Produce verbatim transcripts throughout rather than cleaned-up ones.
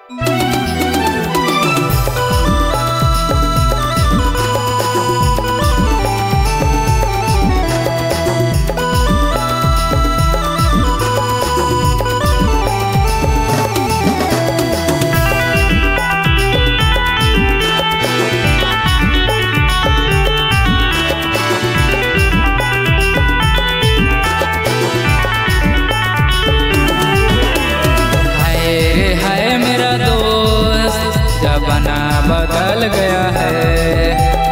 जमाना बदल गया है।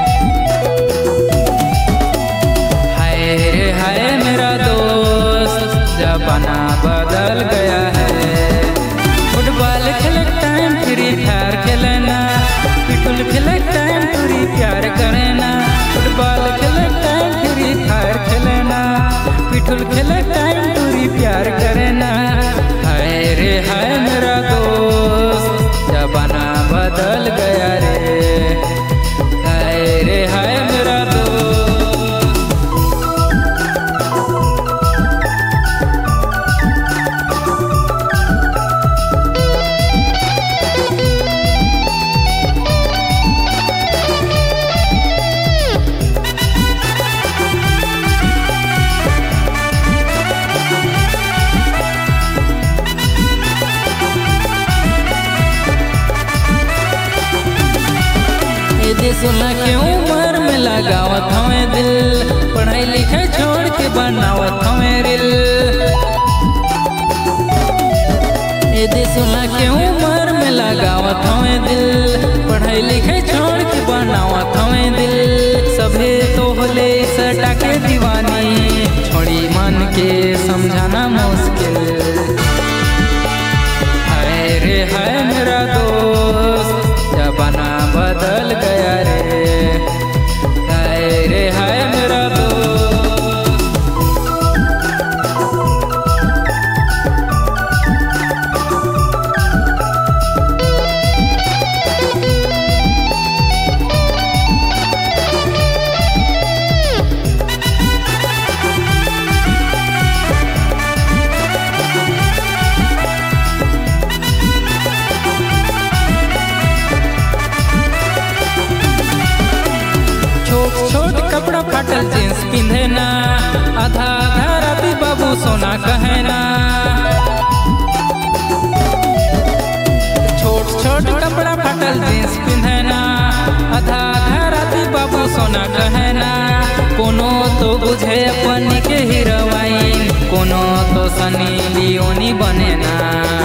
हाय रे हाय मेरा दोस्त, जमाना बदल गया है। फुटबॉल खेले टाइम फ्री फायर खेलना, पिटुल खेले टाइम फ्री प्यार करना। फुटबॉल खेले टाइम फ्री फायर खेलना, पिटुल खेले टाइम फ्री प्यार करना। हाय रे हाय मेरा दोस्त, जमाना बदल गया रे। हाय रे हाय मेरा दोस्त। सोलह के उम्र में लगावत हमें दिल, पढ़ाई लिखाई छोड़ के बनावत हमें रिल। ए सोलह के उम्र में लगावत हमें दिल, पढ़ाई लिखाई छोड़ के बनावत हमें दिल। सभे तो होले सटा के दीवानी, छोड़ी मन के समझाना मुश्किल। हाय रे हाय मेरा दोस्त, जमाना बदल गया रे। हाय रे हाय मेरा दोस्त। छोट कपड़ा फाटल जींस पिंधे ना, आधा आधा राती बाबू सोना कहे ना। छोट छोट कपड़ा फाटल जींस पिंधे ना, आधा आधा राती बाबू सोना कहे ना। कोनो तो बुझे अपन के हीरोइन, कोनो तो सनी लियोनी बने ना।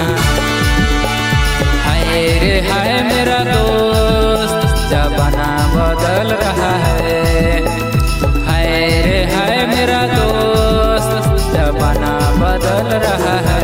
हाय रे हाय मेरा दोस्त, जमाना बदल रहा है। हाय रे हाय मेरा दोस्त, जमाना बदल रहा है।